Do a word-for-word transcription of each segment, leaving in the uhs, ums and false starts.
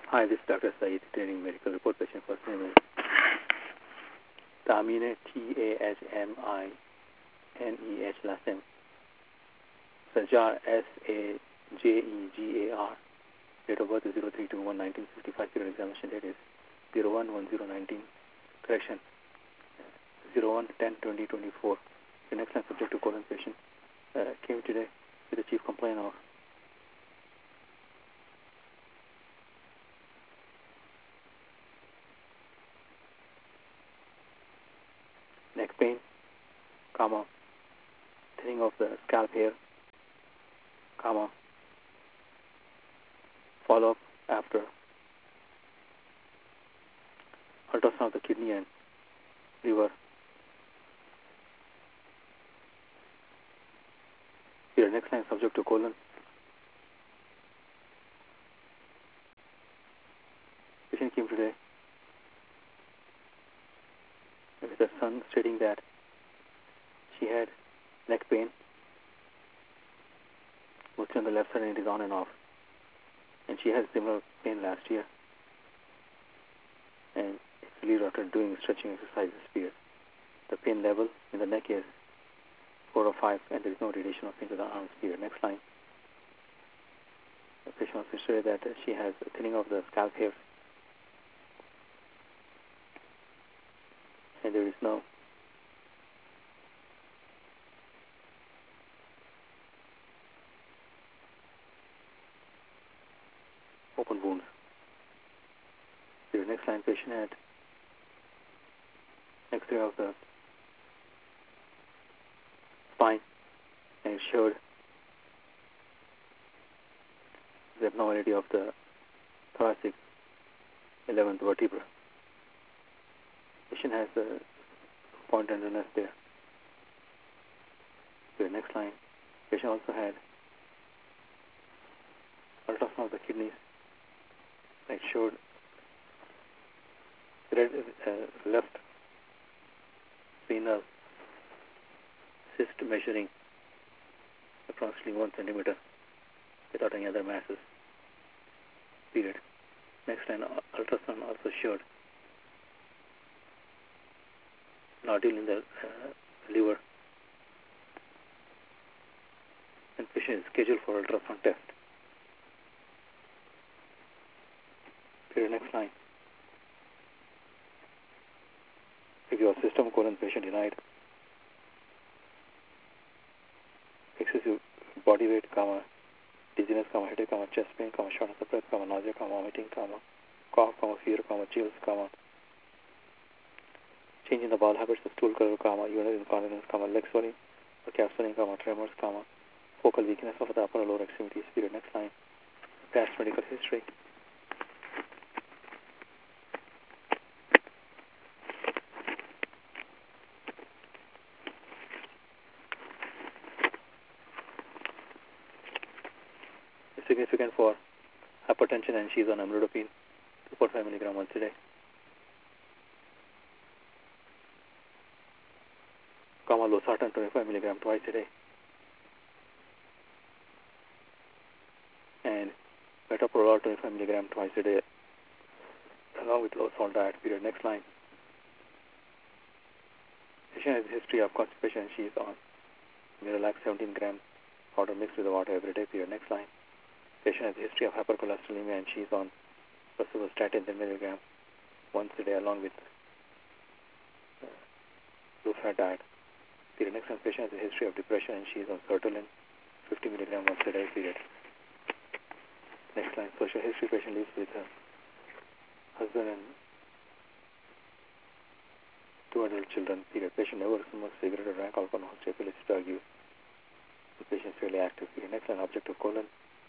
Hi, this is Doctor Saeed, training medical report. Patient first name is Tahmine, T A H M I N E H, last name Sajar, S A J E G A R. Date of birth is zero three two one nineteen fifty-five. Period examination date is zero one one zero nineteen. Correction, zero one ten twenty twenty-four. The next line subject to colon patient uh, came today with the chief complaint of neck pain, comma, thinning of the scalp hair, comma, follow-up after ultrasound of the kidney and liver. Here, next line subject to colon. Patient came today with her son stating that she had neck pain, mostly on the left side, and it is on and off. And she had similar pain last year. And it's relieved after doing stretching exercises. Period. The pain level in the neck is four or five, and there is no radiation of pain to the arms. Period. Next line. The patient also stated that she has a thinning of the scalp hair, and there is no open wounds. The next line, patient had X-ray of the spine, and it showed the abnormality of the thoracic eleventh vertebra. Patient has a point tenderness there. The next line, patient also had ultrasound of the kidneys, and it showed red, uh, left renal cyst measuring approximately one centimeter without any other masses. Period. Next line, ultrasound also showed nodule in the uh, liver, and patient is scheduled for ultrasound test. Period. Next line. If your system colon patient denied excessive body weight, comma, dizziness, comma, headache, comma, chest pain, comma, shortness of breath, comma, nausea, comma, vomiting, comma, cough, comma, fever, comma, chills, comma, change in the bowel habits of stool color, comma, urinary incontinence, comma, leg swelling or calf swelling, comma, tremors, comma, focal weakness of the upper or lower extremities. Period. Next line. Past medical history. It's significant for hypertension, and she's on amlodipine two point five milligram once a day. Comma, losartan twenty-five milligram twice a day. And metoprolol twenty-five milligram twice a day, along with low salt diet. Period. Next line. Patient has a history of constipation, and she is on Miralax seventeen gram powder mixed with the water every day. Period. Next line. Patient has a history of hypercholesterolemia, and she is on rosuvastatin ten milligram once a day, along with uh, low-fat diet. Period. Next line. Patient has a history of depression, and she is on sertraline fifty milligram once a day. Period. Next line. Social history. Patient lives with her husband and two adult children. Period. Patient never smoked cigarette or drank alcohol, no history of drug use. The patient is fairly active. Period. Next line. Objective colon.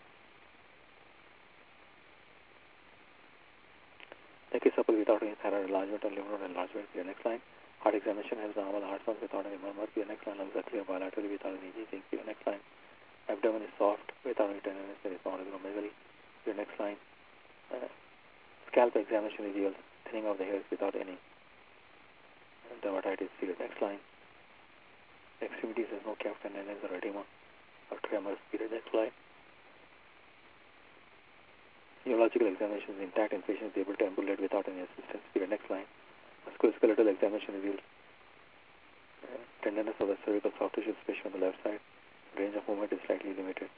Neck is supple without any thyroid enlargement or liver enlargement. Period. Next line. Heart examination has normal heart sounds without any murmur. Period. Next line. Lungs are clear bilaterally without any easing. Period. Next line. Abdomen is soft without any tenderness. There is no acromegaly. Period. Next line. Uh, scalp examination reveals thinning of the hairs without any dermatitis. Period. Next line. Extremities has no calf tenderness or edema or tremors. Period. Next line. Neurological examination is intact and patient is able to ambulate without any assistance. Period. Next line. Musculoskeletal examination reveals uh, tenderness of the cervical soft tissue, especially on the left side. Range of movement is slightly limited.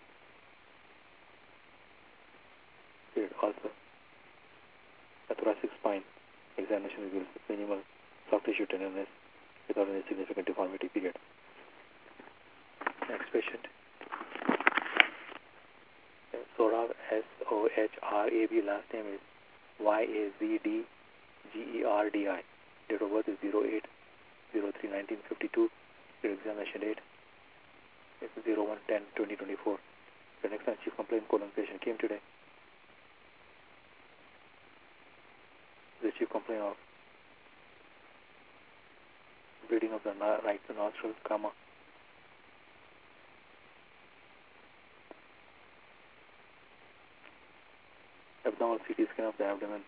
Period. Also, a thoracic spine examination reveals minimal soft tissue tenderness without any significant deformity. Period. Next patient. Sohrab, S O H R A B, last name is Y A Z D G E R D I. Date of birth is zero eight zero three nineteen fifty-two. Your examination date is zero one ten twenty twenty-four. The next time chief complaint colon patient came today. The chief complaint of bleeding of the right nostril, comma, abnormal C T scan of the abdomen,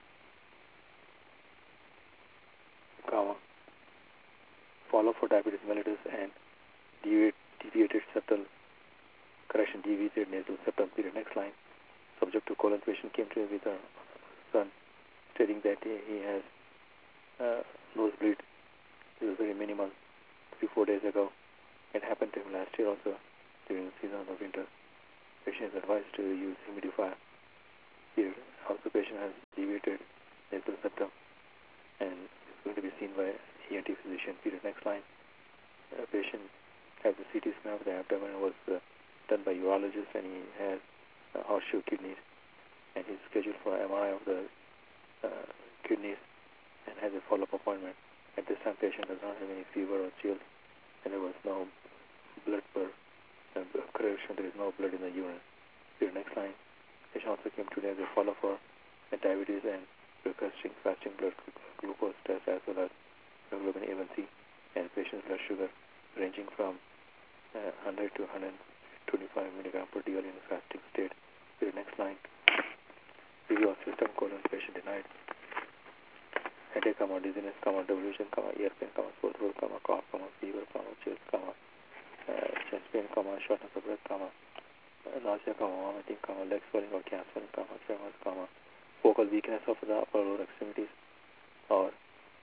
comma, follow for diabetes mellitus and deviate, deviated septal correction, deviated nasal septum. Period. Next line. Subject to colon patient came to with a son, stating that he has uh, nosebleed. It was very minimal, three four days ago. It happened to him last year also during the season of the winter. Patient is advised to use humidifier. Here, also patient has deviated nasal septum and is going to be seen by E N T physician. Period. Next line. A patient has a C T scan of the abdomen and was uh, done by urologist, and he has uh, horseshoe kidneys, and he's scheduled for M R I of the uh, kidneys and has a follow-up appointment. At this time, patient does not have any fever or chills, and there was no blood per uh, correction. There is no blood in the urine. Period. Next line. Patient also came today as a follow-up for diabetes and requesting fasting blood glucose test as well as hemoglobin A one C and patient's blood sugar ranging from uh, one hundred to one hundred twenty-five milligram per D L in a fasting state. Period. Next line. Review of system colon patient denied. Headache, comma, dizziness, comma, devolution, comma, ear pain, comma, sore throat, comma, cough, comma, fever, comma, chills, comma, uh, chest pain, comma, shortness of breath, comma, uh, nausea, comma, vomiting, comma, leg swelling or calf swelling, comma, tremors, comma, focal weakness of the upper or lower extremities, or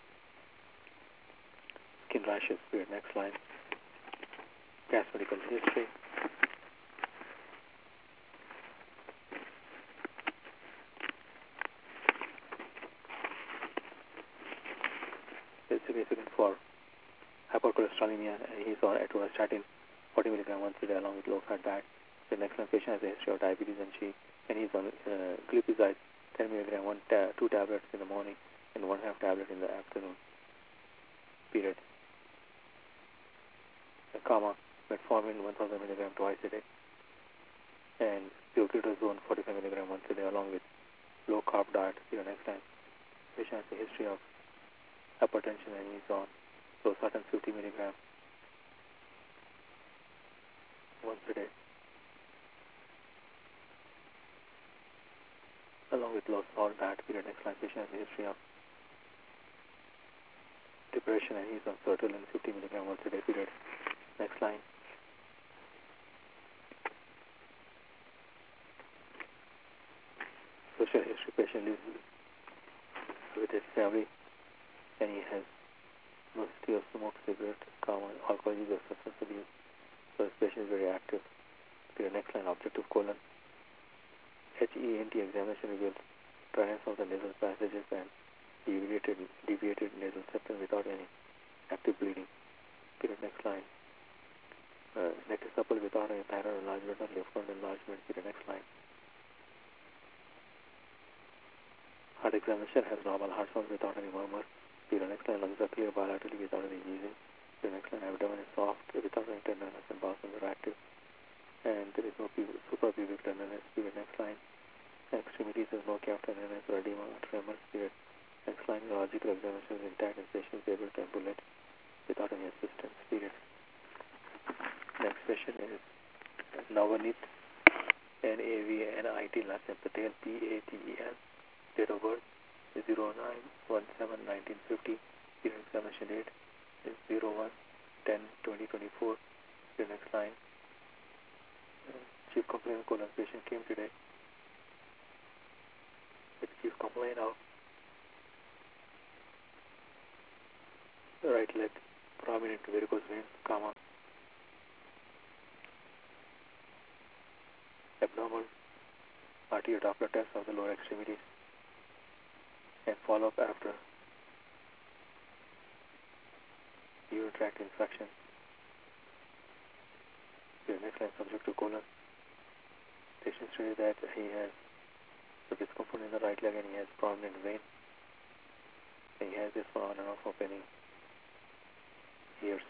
skin rashes. Period. Next line. Past medical history. It's significant for hypercholesterolemia. He's on atorvastatin forty milligram once a day along with low-fat diet. The next one patient has a history of diabetes, and she and he's on uh, glipizide ten milligram, one ta two tablets in the morning and one half tablet in the afternoon. Period. A comma, metformin one thousand milligram twice a day, and pioglitazone forty-five milligram once a day along with low-carb diet. Period. Next time, patient has a history of hypertension, and he's on losartan fifty milligram once a day along with low salt diet. Period. Next line. Patient has a history of depression, and he's on sertraline fifty milligram once a day. Period. Next line. Social history. Patient lives with his family, and he has no history of smoke, cigarette, common alcohol use, or substance abuse. So this patient is very active. Period. Next line. Objective colon. H E N T examination reveals dryness of the nasal passages and deviated, deviated nasal septum without any active bleeding. Period. Next line. Uh, neck is supple without any thyroid enlargement or lymph node enlargement. Period. Next line. Heart examination has normal heart sounds without any murmur. Period. Next line. Lungs are clear bilaterally without any wheezing. Period. Next line. Abdomen is soft without any tenderness, and bowels are active, and there is no suprapubic tenderness. Period. Next line. Extremities has no calf tenderness or edema or tremors. Period. Next line. Neurological examination is intact and patient is able to ambulate without any assistance. Period. Next patient is Navneet, N A V N I T, last name Patel, P A T E L. Date of birth is zero nine one seven nineteen fifty. Period. Examination date is zero one ten twenty twenty-four. The next line. Chief complaint colon patient came today You complain of the right leg, prominent varicose veins, comma, abnormal arterial Doppler test of the lower extremities, and follow up after urinary tract infection. Your next line subject to colon. Patient stated that he has the discomfort in the right leg and he has prominent vein. And he has this for on and off for many years.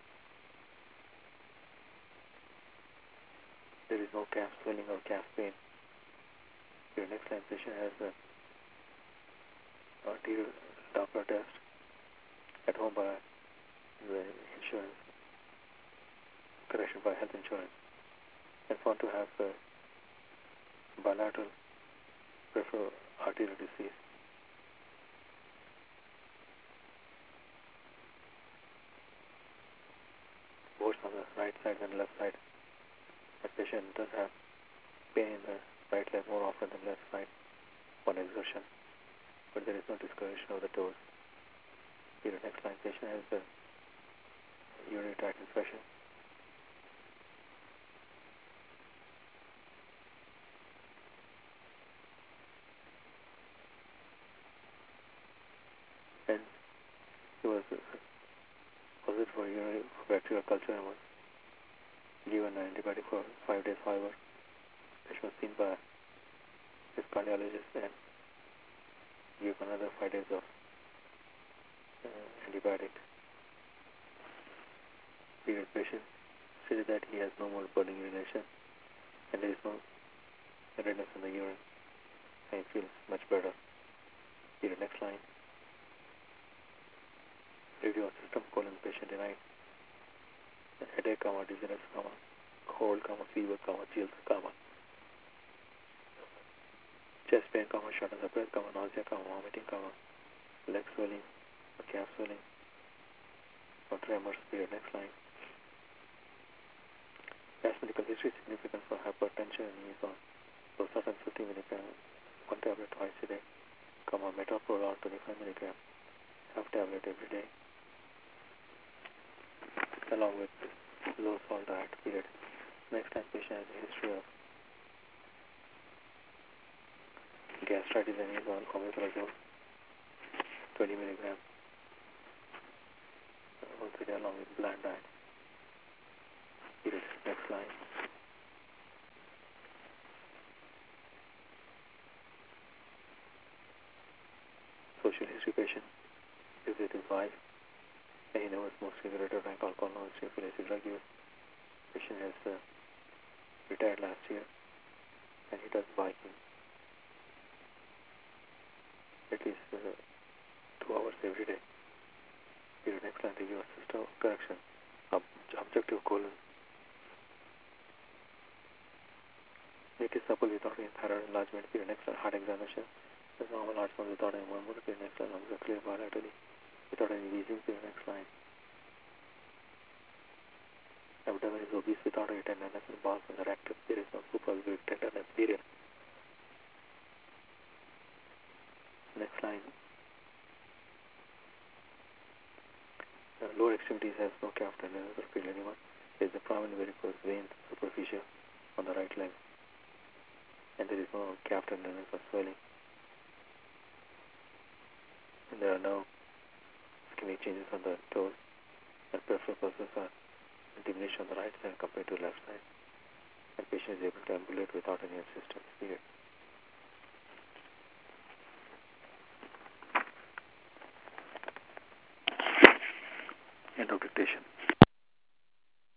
There is no calf swelling or calf pain. Your next line patient has the arterial Doppler test at home by the insurance, correction by health insurance, and found to have uh, bilateral peripheral arterial disease. Both on the right side and left side. The patient does have pain in the right leg more often than left side on exertion, but there is no discoloration of the toes. Here, the next line patient has the urinary tract infection. And he was uh, positive for urinary bacterial culture and was given an antibiotic for five days. However, patient was seen by his cardiologist and gave another five days of uh, antibiotic. The patient stated that he has no more burning urination and there is no redness in the urine and he feels much better. Here, next line. Review of system colon patient denied headache, comma, dizziness, comma, cold, comma, fever, comma, chills, comma, chest pain, comma, shortness of breath, comma, nausea, comma, vomiting, comma, leg swelling, or calf swelling, or tremors. Period. Next line. Past medical history significant for hypertension and he is on losartan fifty milligram, one tablet twice a day, comma, metoprolol twenty-five milligram, half tablet every day, along with low salt diet. Period. Next time patient has a history of gastritis and he is on omeprazole twenty milligram once a day along with bland diet. Period. Next line. Social history patient is with his wife and he never smokes cigarette or drank alcohol, no history of illicit drug use. Patient has uh, retired last year and he does biking at least uh, two hours every day. Period. Next line. Review of system correction. Ob objective colon. Make it supple without any thyroid enlargement. Period. Next line. Heart examination. There's normal heart sound without any murmur. Period. Next line. Lungs are clear bilaterally without any wheezing. Period. Next line. Abdomen is obese without any tenderness and balls and erected. There is no suprapubic tenderness. Period. Next line. The lower extremities has no calf tenderness or feel anyone. There is a prominent varicose vein superficial on the right leg. And there is no calf tenderness or swelling. And there are no ischemic changes on the toes. And peripheral pulses are diminished on the right side compared to the left side. And patient is able to ambulate without any assistance. Period. End of dictation.